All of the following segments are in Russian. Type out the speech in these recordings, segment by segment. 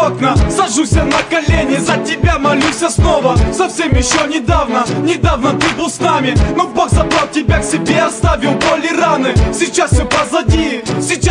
окна, сажусь я на колени, за тебя молюсь я снова. Совсем еще недавно ты был с нами, но Бог забрал тебя к себе, оставил боли и раны. Сейчас все позади,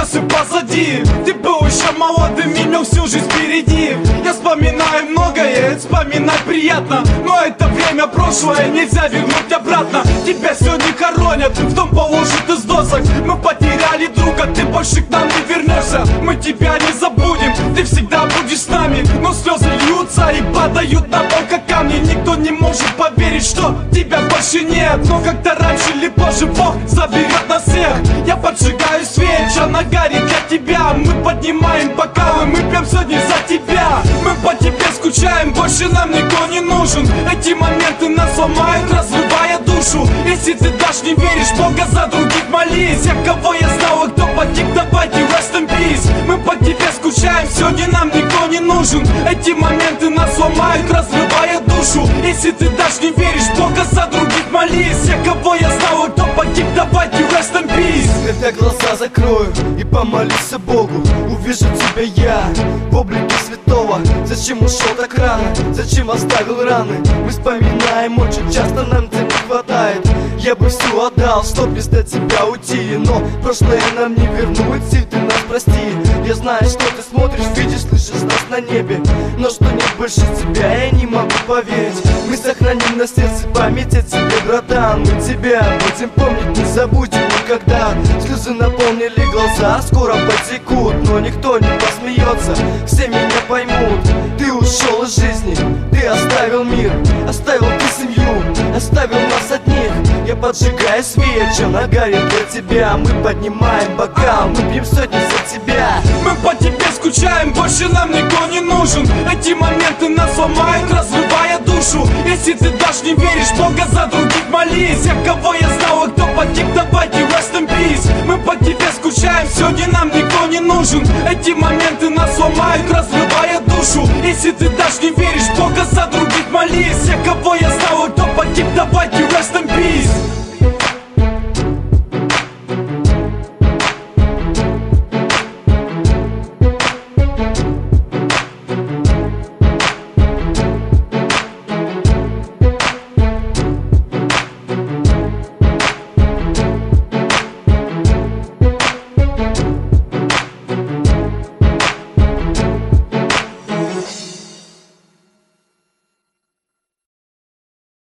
ты был еще молодым, имел всю жизнь впереди. Я вспоминаю многое, вспоминать приятно, но это время прошлое, нельзя вернуть обратно. Тебя сегодня хоронят, в дом положат из досок. Мы потеряли друга, ты больше к нам не вернешься. Мы тебя не забудем, ты всегда будешь с нами. Но слезы льются и падают на пол, как камни. Никто не может поверить, что тебя больше нет. Но как-то раньше или позже Бог заберет нас всех. Я поджигаю свечи, она горит для тебя. Мы поднимаем бокалы, мы пьем сегодня за тебя. Мы по тебе скучаем, больше нам никто не нужен. Эти моменты нас ломают, разрывая душу. Если ты даже не веришь, Бога за других молись. Я кого я знал, и кто погиб, давайте rest in peace. Мы по тебе скучаем, сегодня нам никто не нужен. Эти моменты нас ломают, разрывая душу. Если ты даже не веришь, Бога за других молись. Я кого я знал, и кто погиб, давайте rest in peace. Когда глаза закрою и помолюсь Богу, увижу тебя я в облике святого. Зачем ушел так рано? Зачем оставил раны? Мы вспоминаем очень часто, нам тебя не хватает. Я бы все отдал, чтоб вместо тебя уйти, но прошлое нам не вернуть, и ты нас прости. Я знаю, что ты смотришь, видишь, слышишь нас на небе, но что нет больше тебя, я не могу поверить. Мы сохраним на сердце память о тебе, братан. Мы тебя будем помнить, не забудем никогда. Слезы наполнили глаза, скоро потекут, но никто не посмеется, все меня поймут. Ты ушел из жизни, ты оставил мир, оставил ты семью, оставил нас одних. Я поджигаю свечи, она горит для тебя. Мы поднимаем бокал, мы пьем сотни за тебя. Мы по тебе скучаем, больше нам никто не нужен. Эти моменты нас ломают, разрывая душу. Если ты даже не веришь, Бога за других молись. Я кого я знал, и кто погиб, давайте rest in peace. Мы по тебе скучаем, сегодня нам никто не нужен. Эти моменты нас ломают, разрывая душу. Если ты даже не веришь, Бога за других молись. Я кого я знал, и кто погиб, давайте rest in peace.